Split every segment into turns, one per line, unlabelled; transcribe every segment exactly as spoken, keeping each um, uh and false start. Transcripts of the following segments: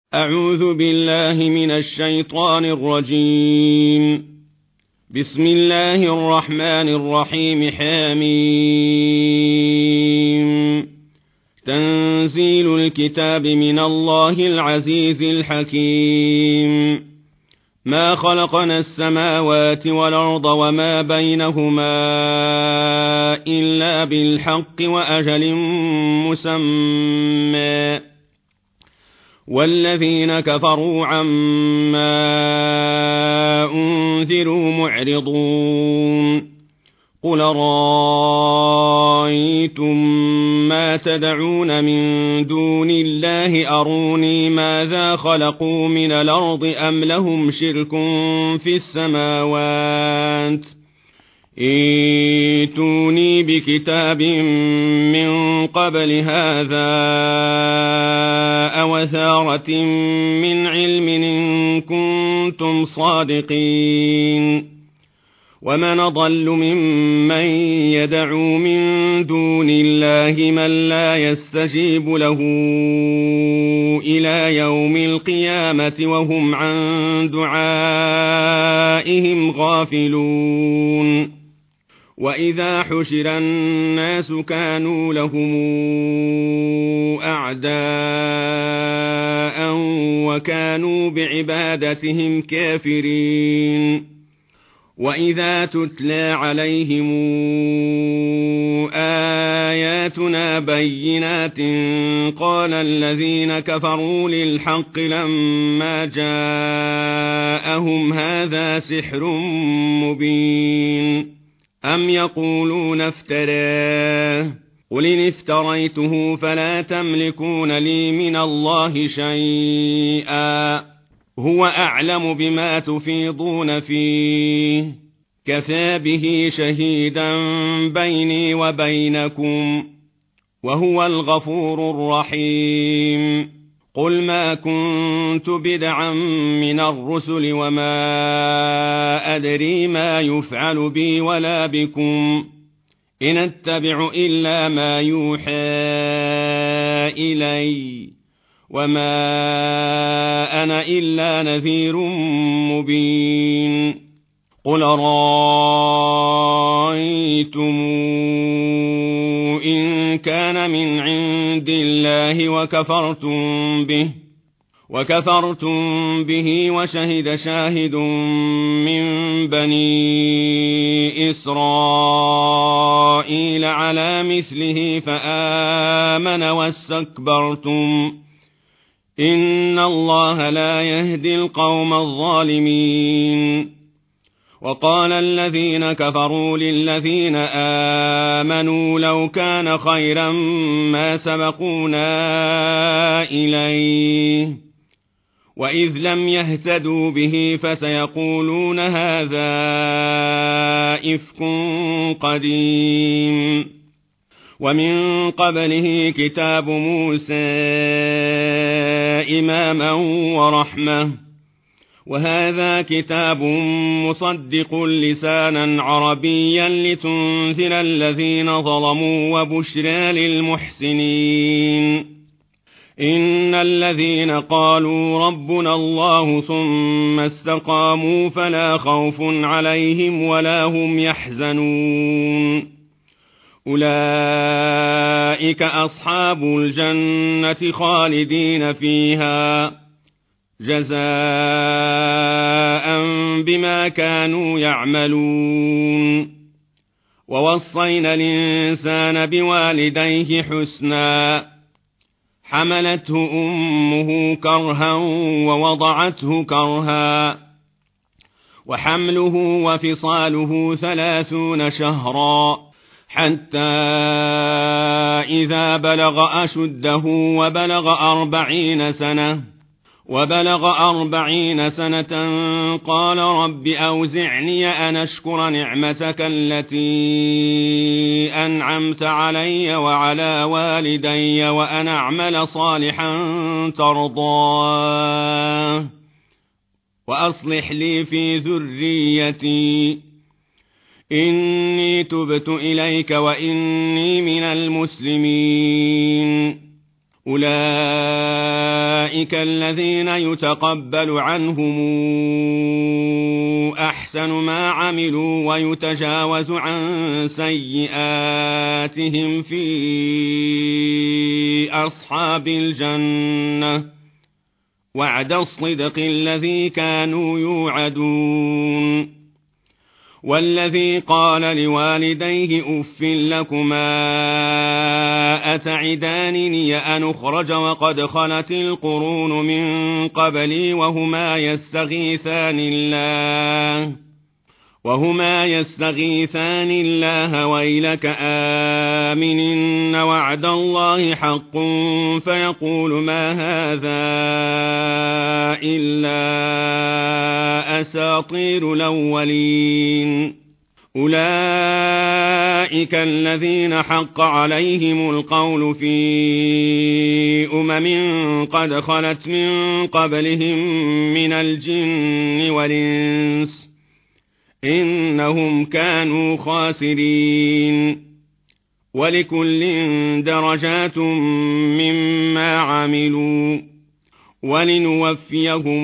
أعوذ بالله من الشيطان الرجيم. بسم الله الرحمن الرحيم. حميم. تنزيل الكتاب من الله العزيز الحكيم. ما خلقنا السماوات والأرض وما بينهما إلا بالحق وأجل مسمى، والذين كفروا عما أنذروا معرضون. قل رأيتم ما تدعون من دون الله أروني ماذا خلقوا من الأرض أم لهم شرك في السماوات، ائتوني بكتاب من قبل هذا أو أثارة من علم إن كنتم صادقين. ومن أضل ممن يدعو من دون الله من لا يستجيب له إلى يوم القيامة وهم عن دعائهم غافلون. وإذا حشر الناس كانوا لهم أعداء وكانوا بعبادتهم كافرين. وإذا تتلى عليهم آياتنا بينات قال الذين كفروا للحق لما جاءهم هذا سحر مبين. أم يقولون افتراه، قل إن افتريته فلا تملكون لي من الله شيئا، هو أعلم بما تفيضون فيه، كفى به شهيدا بيني وبينكم، وهو الغفور الرحيم. قل ما كنت بدعا من الرسل وما أدري ما يفعل بي ولا بكم، إن أتبع إلا ما يوحى إلي، وما أنا إلا نذير مبين. قل رأيتم إن كان من عند الله وكفرتم به وكفرتم به وشهد شاهد من بني إسرائيل على مثله فآمن واستكبرتم، إن الله لا يهدي القوم الظالمين. وقال الذين كفروا للذين آمنوا لو كان خيرا ما سبقونا إليه، وإذ لم يهتدوا به فسيقولون هذا إفك قديم. ومن قبله كتاب موسى إماما ورحمة، وهذا كتاب مصدق لسانا عربيا لتنذر الذين ظلموا وبشرى للمحسنين. إن الذين قالوا ربنا الله ثم استقاموا فلا خوف عليهم ولا هم يحزنون. أولئك أصحاب الجنة خالدين فيها جزاء بما كانوا يعملون. ووصينا الإنسان بوالديه حسنا، حملته أمه كرها ووضعته كرها، وحمله وفصاله ثلاثون شهرا، حتى إذا بلغ أشده وبلغ أربعين سنة وبلغ أربعين سنة قال رب أوزعني أن أشكر نعمتك التي أنعمت علي وعلى والدي وأن أعمل صالحا ترضاه وأصلح لي في ذريتي إني تبت إليك وإني من المسلمين. أولئك أولئك الذين يتقبل عنهم أحسن ما عملوا ويتجاوز عن سيئاتهم في أصحاب الجنة وعد الصدق الذي كانوا يوعدون. والذي قال لوالديه أف لكما أتعدانني أن أخرج وقد خلت القرون من قبلي وهما يستغيثان الله وهما يستغيثان الله ويلك آمن إن وعد الله حق فيقول ما هذا إلا أساطير الأولين. أولئك الذين حق عليهم القول في أمم قد خلت من قبلهم من الجن والإنس إنهم كانوا خاسرين. ولكل درجات مما عملوا ولنوفيهم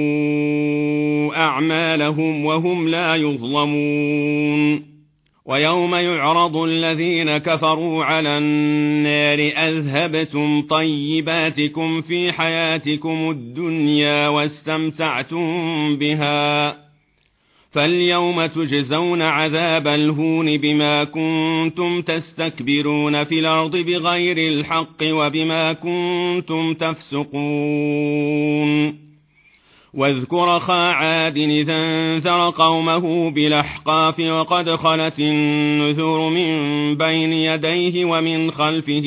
أعمالهم وهم لا يظلمون. ويوم يعرض الذين كفروا على النار أذهبتم طيباتكم في حياتكم الدنيا واستمتعتم بها فاليوم تجزون عذاب الهون بما كنتم تستكبرون في الأرض بغير الحق وبما كنتم تفسقون. واذكر أخا عاد إذ أنذر قومه بالأحقاف وقد خلت النذر من بين يديه ومن خلفه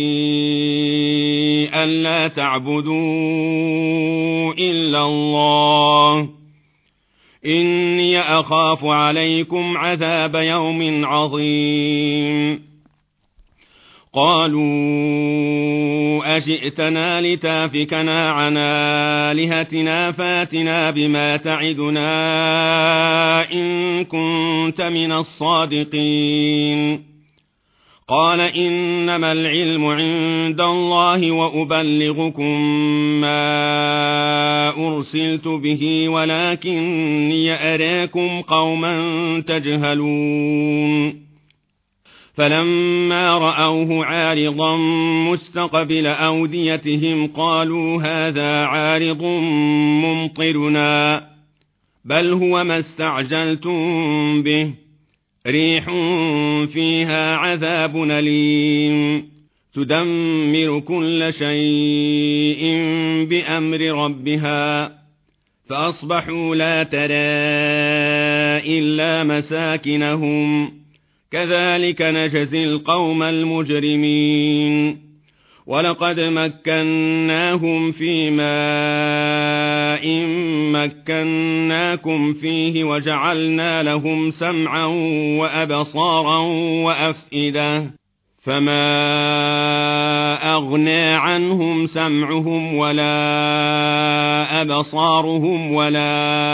ألا تعبدوا إلا الله إني أخاف عليكم عذاب يوم عظيم. قالوا أجئتنا لتافكنا عن آلهتنا فاتنا بما تعدنا إن كنت من الصادقين. قال إنما العلم عند الله وأبلغكم ما أرسلت به ولكني أراكم قوما تجهلون. فلما رأوه عارضا مستقبل أوديتهم قالوا هذا عارض ممطرنا بل هو ما استعجلتم به ريح فيها عذاب أليم تدمر كل شيء بأمر ربها فأصبحوا لا ترى إلا مساكنهم كذلك نجزي القوم المجرمين. ولقد مكناهم في ماء مكناكم فيه وجعلنا لهم سمعا وأبصارا وأفئدة فما أغنى عنهم سمعهم ولا أبصارهم ولا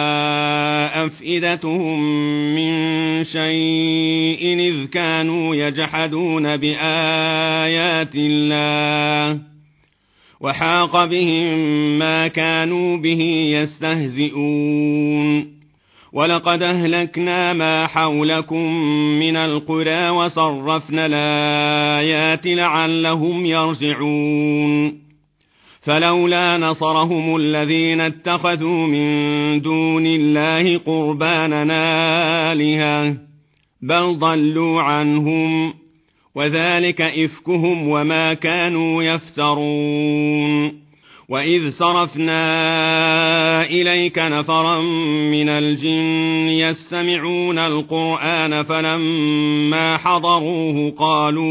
أفئدتهم من شيء إذ كانوا يجحدون بآيات الله وحاق بهم ما كانوا به يستهزئون. ولقد أهلكنا ما حولكم من القرى وصرفنا الآيات لعلهم يرجعون. فلولا نصرهم الذين اتخذوا من دون الله قربانا آلهة بل ضلوا عنهم وذلك إفكهم وما كانوا يفترون. وإذ صرفنا إليك نفرا من الجن يستمعون القرآن فلما حضروه قالوا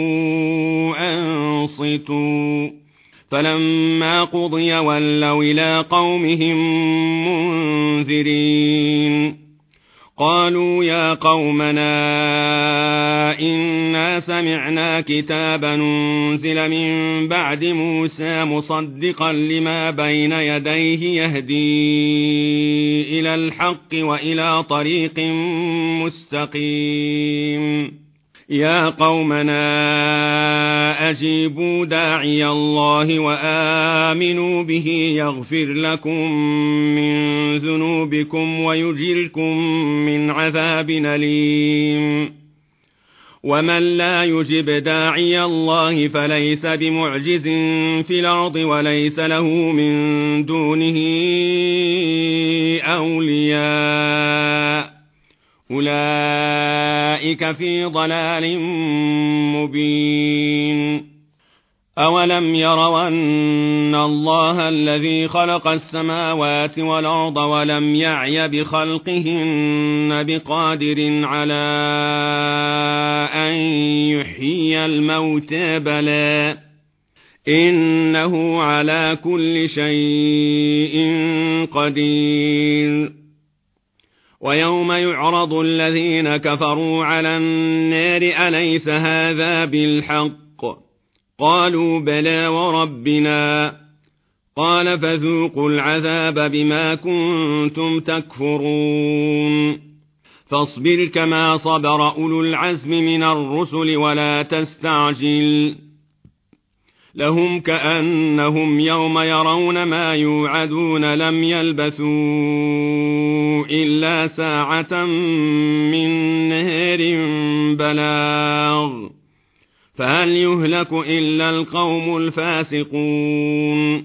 أنصتوا فلما قضي ولوا إلى قومهم منذرين. قالوا يا قومنا إنا سمعنا كتابا أنزل من بعد موسى مصدقا لما بين يديه يهدي إلى الحق وإلى طريق مستقيم يا قومنا أجيبوا داعي الله وآمنوا به يغفر لكم من ذنوبكم ويجركم من عذاب أليم ومن لا يجب داعي الله فليس بمعجز في الأرض وليس له من دونه أولياء أولئك في ضلال مبين أولم يروا أن الله الذي خلق السماوات والأرض ولم يعي بخلقهن بقادر على أن يحيي الموتى بلى إنه على كل شيء قدير ويوم يعرض الذين كفروا على النار أليس هذا بالحق قالوا بلى وربنا قال فذوقوا العذاب بما كنتم تكفرون فاصبر كما صبر أولو العزم من الرسل ولا تستعجل لهم كأنهم يوم يرون ما يوعدون لم يلبثوا إلا ساعة من نهار بلاغ فهل يهلك إلا القوم الفاسقون